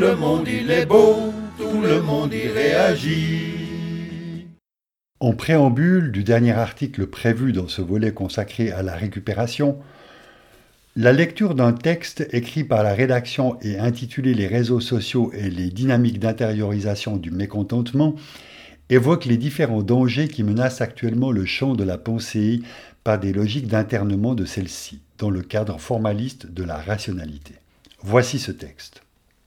le monde il est beau, tout le monde y réagit. En préambule du dernier article prévu dans ce volet consacré à la récupération, la lecture d'un texte écrit par la rédaction et intitulé « Les réseaux sociaux et les dynamiques d'intériorisation du mécontentement » évoque les différents dangers qui menacent actuellement le champ de la pensée par des logiques d'internement de celle-ci, dans le cadre formaliste de la rationalité. Voici ce texte.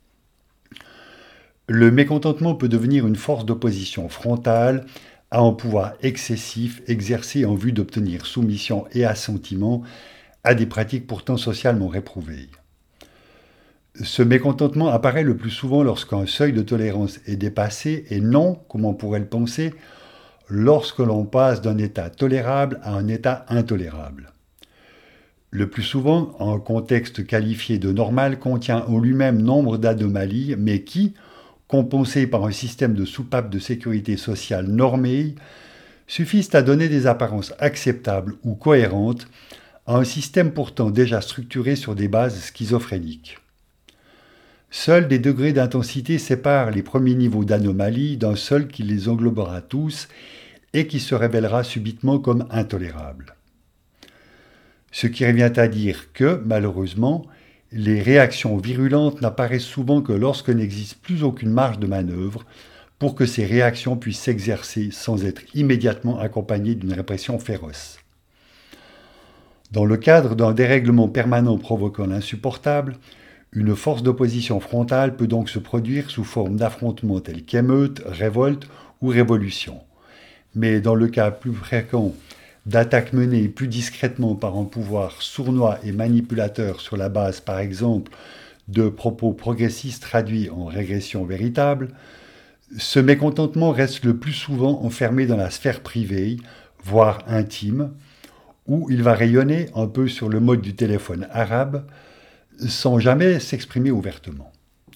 Le mécontentement peut devenir une force d'opposition frontale à un pouvoir excessif exercé en vue d'obtenir soumission et assentiment à des pratiques pourtant socialement réprouvées. Ce mécontentement apparaît le plus souvent lorsqu'un seuil de tolérance est dépassé et non, comme on pourrait le penser, lorsque l'on passe d'un état tolérable à un état intolérable. Le plus souvent, un contexte qualifié de normal contient en lui-même nombre d'anomalies, mais qui, compensées par un système de soupapes de sécurité sociale normées, suffisent à donner des apparences acceptables ou cohérentes à un système pourtant déjà structuré sur des bases schizophréniques. Seuls des degrés d'intensité séparent les premiers niveaux d'anomalie d'un seul qui les englobera tous et qui se révélera subitement comme intolérable. Ce qui revient à dire que, malheureusement, les réactions virulentes n'apparaissent souvent que lorsque n'existe plus aucune marge de manœuvre pour que ces réactions puissent s'exercer sans être immédiatement accompagnées d'une répression féroce. Dans le cadre d'un dérèglement permanent provoquant l'insupportable, une force d'opposition frontale peut donc se produire sous forme d'affrontements tels qu'émeute, révolte ou révolution. Mais dans le cas plus fréquent d'attaques menées plus discrètement par un pouvoir sournois et manipulateur sur la base, par exemple, de propos progressistes traduits en régression véritable, ce mécontentement reste le plus souvent enfermé dans la sphère privée, voire intime, où il va rayonner un peu sur le mode du téléphone arabe, sans jamais s'exprimer ouvertement.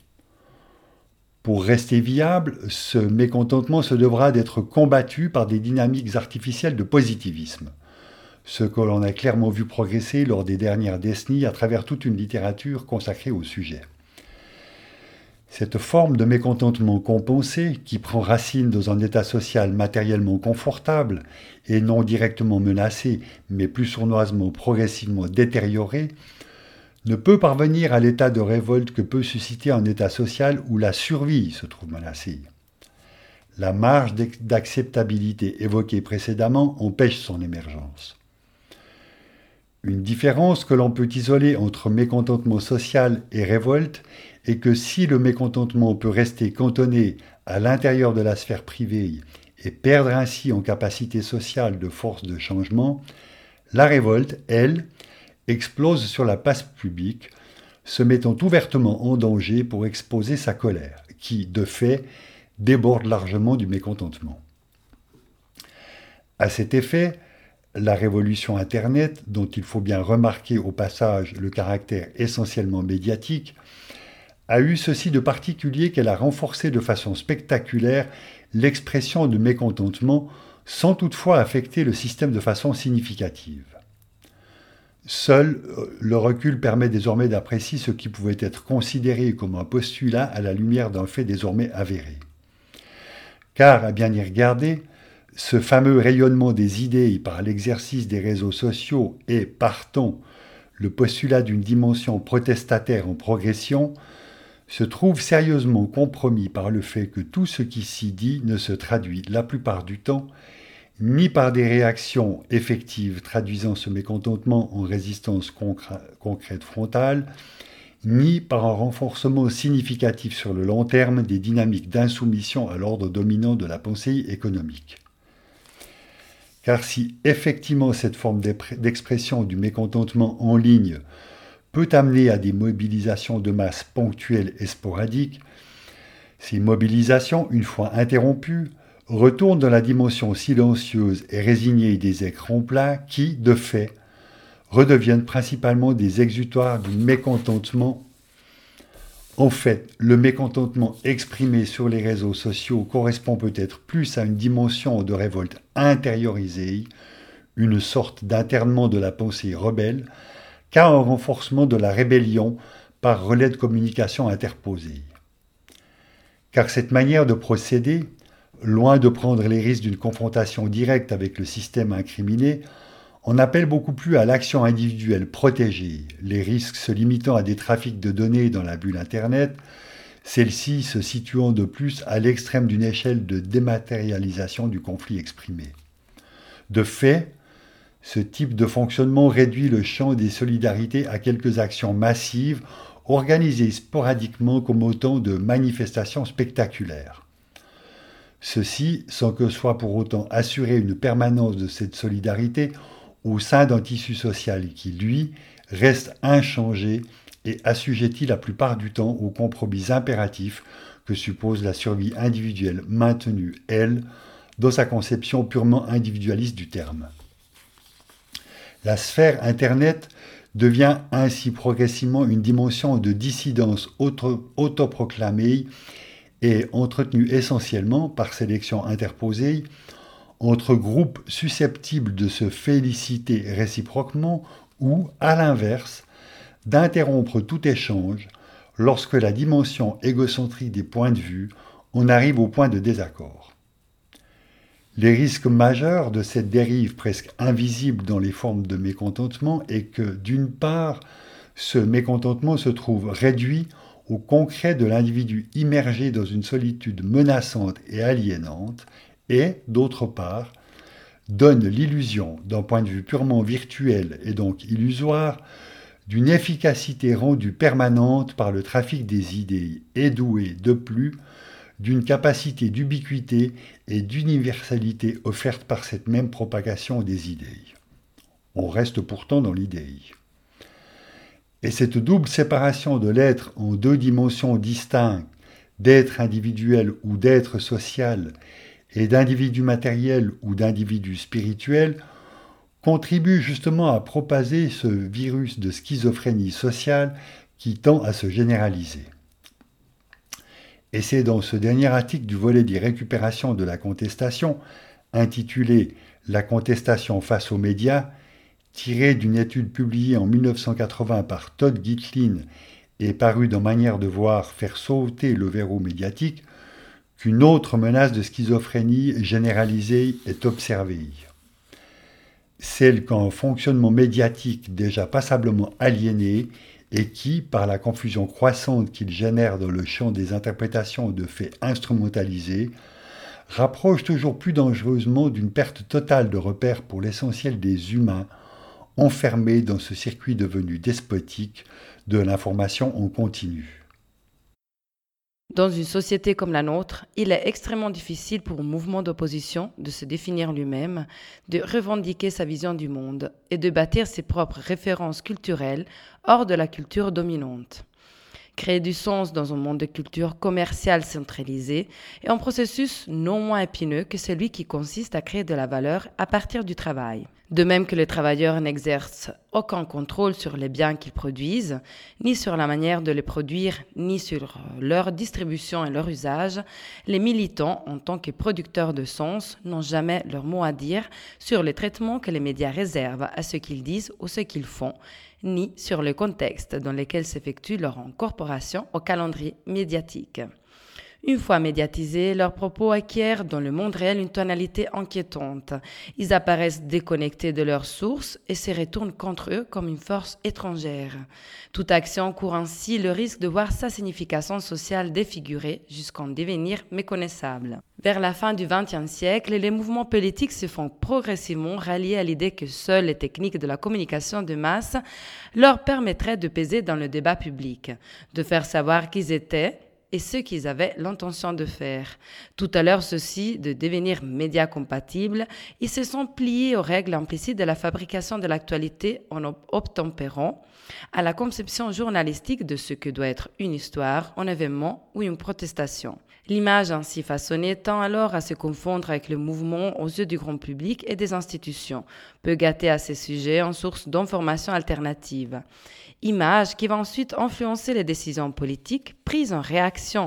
Pour rester viable, ce mécontentement se devra d'être combattu par des dynamiques artificielles de positivisme, ce que l'on a clairement vu progresser lors des dernières décennies à travers toute une littérature consacrée au sujet. Cette forme de mécontentement compensé, qui prend racine dans un état social matériellement confortable et non directement menacé, mais plus sournoisement progressivement détérioré, ne peut parvenir à l'état de révolte que peut susciter un état social où la survie se trouve menacée. La marge d'acceptabilité évoquée précédemment empêche son émergence. Une différence que l'on peut isoler entre mécontentement social et révolte est que si le mécontentement peut rester cantonné à l'intérieur de la sphère privée et perdre ainsi en capacité sociale de force de changement, la révolte, elle, explose sur la place publique, se mettant ouvertement en danger pour exposer sa colère, qui, de fait, déborde largement du mécontentement. À cet effet, la révolution Internet, dont il faut bien remarquer au passage le caractère essentiellement médiatique, a eu ceci de particulier qu'elle a renforcé de façon spectaculaire l'expression de mécontentement sans toutefois affecter le système de façon significative. Seul le recul permet désormais d'apprécier ce qui pouvait être considéré comme un postulat à la lumière d'un fait désormais avéré. Car, à bien y regarder, ce fameux rayonnement des idées par l'exercice des réseaux sociaux et, partant, le postulat d'une dimension protestataire en progression, se trouve sérieusement compromis par le fait que tout ce qui s'y dit ne se traduit la plupart du temps ni par des réactions effectives traduisant ce mécontentement en résistance concrète frontale, ni par un renforcement significatif sur le long terme des dynamiques d'insoumission à l'ordre dominant de la pensée économique. Car si effectivement cette forme d'expression du mécontentement en ligne peut amener à des mobilisations de masse ponctuelles et sporadiques, ces mobilisations, une fois interrompues, retournent dans la dimension silencieuse et résignée des écrans plats qui, de fait, redeviennent principalement des exutoires du mécontentement. En fait, le mécontentement exprimé sur les réseaux sociaux correspond peut-être plus à une dimension de révolte intériorisée, une sorte d'internement de la pensée rebelle, qu'à un renforcement de la rébellion par relais de communication interposés. Car cette manière de procéder, loin de prendre les risques d'une confrontation directe avec le système incriminé, on appelle beaucoup plus à l'action individuelle protégée, les risques se limitant à des trafics de données dans la bulle Internet, celle-ci se situant de plus à l'extrême d'une échelle de dématérialisation du conflit exprimé. De fait, ce type de fonctionnement réduit le champ des solidarités à quelques actions massives organisées sporadiquement comme autant de manifestations spectaculaires. Ceci sans que soit pour autant assurée une permanence de cette solidarité au sein d'un tissu social qui, lui, reste inchangé et assujetti la plupart du temps aux compromis impératifs que suppose la survie individuelle maintenue, elle, dans sa conception purement individualiste du terme. La sphère Internet devient ainsi progressivement une dimension de dissidence autoproclamée et entretenue essentiellement par sélection interposée entre groupes susceptibles de se féliciter réciproquement ou, à l'inverse, d'interrompre tout échange lorsque la dimension égocentrique des points de vue en arrive au point de désaccord. Les risques majeurs de cette dérive presque invisible dans les formes de mécontentement est que, d'une part, ce mécontentement se trouve réduit au concret de l'individu immergé dans une solitude menaçante et aliénante, et, d'autre part, donne l'illusion, d'un point de vue purement virtuel et donc illusoire, d'une efficacité rendue permanente par le trafic des idées et douée, de plus, d'une capacité d'ubiquité et d'universalité offerte par cette même propagation des idées. On reste pourtant dans l'idée. Et cette double séparation de l'être en deux dimensions distinctes, d'être individuel ou d'être social, et d'individu matériel ou d'individu spirituel, contribue justement à propager ce virus de schizophrénie sociale qui tend à se généraliser. Et c'est dans ce dernier article du volet des récupérations de la contestation, intitulé « La contestation face aux médias », tiré d'une étude publiée en 1980 par Todd Gitlin et parue dans Manière de voir faire sauter le verrou médiatique, qu'une autre menace de schizophrénie généralisée est observée. Celle qu'un fonctionnement médiatique déjà passablement aliéné et qui, par la confusion croissante qu'il génère dans le champ des interprétations de faits instrumentalisés, rapproche toujours plus dangereusement d'une perte totale de repères pour l'essentiel des humains, enfermés dans ce circuit devenu despotique de l'information en continu. Dans une société comme la nôtre, il est extrêmement difficile pour un mouvement d'opposition de se définir lui-même, de revendiquer sa vision du monde et de bâtir ses propres références culturelles hors de la culture dominante. Créer du sens dans un monde de culture commerciale centralisée est un processus non moins épineux que celui qui consiste à créer de la valeur à partir du travail. De même que les travailleurs n'exercent aucun contrôle sur les biens qu'ils produisent, ni sur la manière de les produire, ni sur leur distribution et leur usage, les militants, en tant que producteurs de sens, n'ont jamais leur mot à dire sur le traitement que les médias réservent à ce qu'ils disent ou ce qu'ils font, ni sur le contexte dans lequel s'effectue leur incorporation au calendrier médiatique. Une fois médiatisés, leurs propos acquièrent dans le monde réel une tonalité inquiétante. Ils apparaissent déconnectés de leurs sources et se retournent contre eux comme une force étrangère. Toute action court ainsi le risque de voir sa signification sociale défigurée jusqu'en devenir méconnaissable. Vers la fin du XXe siècle, les mouvements politiques se font progressivement rallier à l'idée que seules les techniques de la communication de masse leur permettraient de peser dans le débat public, de faire savoir qui ils étaient et ce qu'ils avaient l'intention de faire. Tout à l'heure, ceux-ci, de devenir médias compatibles, ils se sont pliés aux règles implicites de la fabrication de l'actualité en obtempérant à la conception journalistique de ce que doit être une histoire, un événement ou une protestation. L'image ainsi façonnée tend alors à se confondre avec le mouvement aux yeux du grand public et des institutions, peut gâter à ces sujets en source d'informations alternatives. Image qui va ensuite influencer les décisions politiques prises en réaction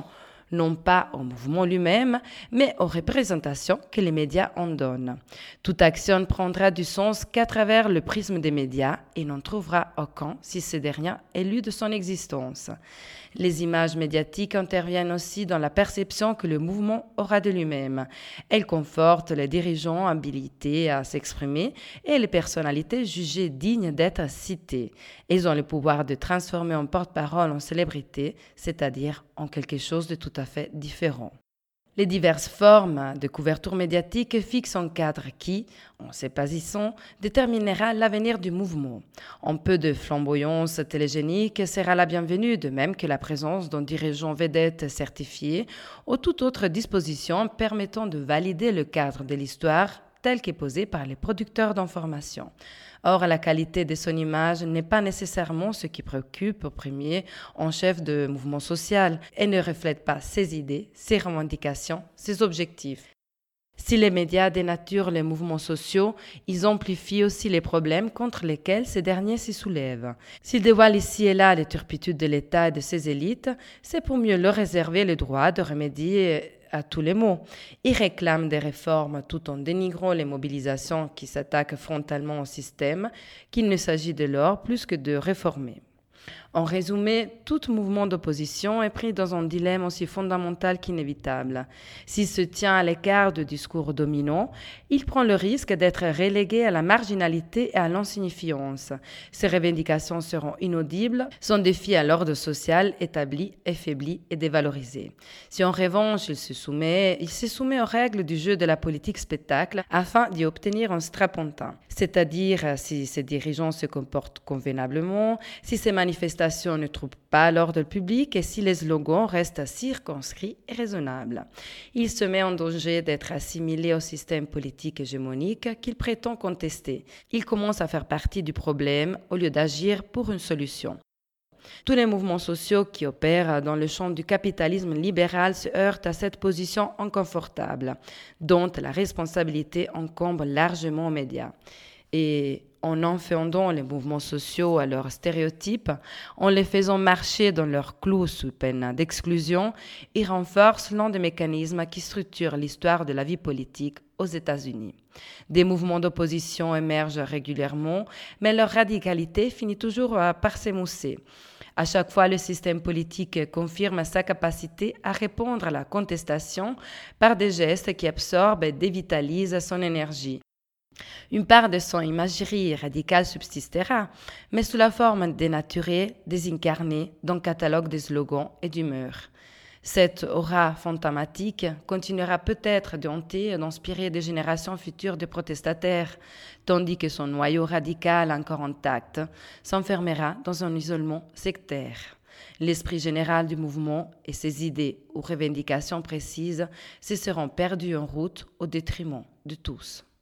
non pas au mouvement lui-même, mais aux représentations que les médias en donnent. Toute action ne prendra du sens qu'à travers le prisme des médias et n'en trouvera aucun si ce dernier est lu de son existence. Les images médiatiques interviennent aussi dans la perception que le mouvement aura de lui-même. Elles confortent les dirigeants habilités à s'exprimer et les personnalités jugées dignes d'être citées. Elles ont le pouvoir de transformer un porte-parole en célébrité, c'est-à-dire en quelque chose de tout à fait différent. Les diverses formes de couverture médiatique fixent un cadre qui, en s'épaississant, déterminera l'avenir du mouvement. Un peu de flamboyance télégénique sera la bienvenue, de même que la présence d'un dirigeant vedette certifié ou toute autre disposition permettant de valider le cadre de l'histoire tel qu'est posé par les producteurs d'informations. Or, la qualité de son image n'est pas nécessairement ce qui préoccupe au premier en chef de mouvement social et ne reflète pas ses idées, ses revendications, ses objectifs. Si les médias dénaturent les mouvements sociaux, ils amplifient aussi les problèmes contre lesquels ces derniers se soulèvent. S'ils dévoilent ici et là les turpitudes de l'État et de ses élites, c'est pour mieux leur réserver le droit de remédier à tous les maux. Ils réclament des réformes tout en dénigrant les mobilisations qui s'attaquent frontalement au système, qu'il ne s'agit de leur plus que de réformer. En résumé, tout mouvement d'opposition est pris dans un dilemme aussi fondamental qu'inévitable. S'il se tient à l'écart de discours dominants, il prend le risque d'être relégué à la marginalité et à l'insignifiance. Ses revendications seront inaudibles, son défi à l'ordre social établi, affaibli et dévalorisé. Si en revanche il se soumet aux règles du jeu de la politique spectacle afin d'y obtenir un strapontin. C'est-à-dire si ses dirigeants se comportent convenablement, si ses manifestations ne trouvent pas l'ordre public et si les slogans restent circonscrits et raisonnables. Il se met en danger d'être assimilé au système politique hégémonique qu'il prétend contester. Il commence à faire partie du problème au lieu d'agir pour une solution. Tous les mouvements sociaux qui opèrent dans le champ du capitalisme libéral se heurtent à cette position inconfortable, dont la responsabilité incombe largement aux médias. Et en enféondant les mouvements sociaux à leurs stéréotypes, en les faisant marcher dans leurs clous sous peine d'exclusion, ils renforcent l'un des mécanismes qui structurent l'histoire de la vie politique aux États-Unis. Des mouvements d'opposition émergent régulièrement, mais leur radicalité finit toujours par s'émousser. À chaque fois, le système politique confirme sa capacité à répondre à la contestation par des gestes qui absorbent et dévitalisent son énergie. Une part de son imagerie radicale subsistera, mais sous la forme dénaturée, désincarnée, d'un catalogue de slogans et d'humeurs. Cette aura fantomatique continuera peut-être de hanter et d'inspirer des générations futures de protestataires, tandis que son noyau radical encore intact s'enfermera dans un isolement sectaire. L'esprit général du mouvement et ses idées ou revendications précises se seront perdus en route au détriment de tous.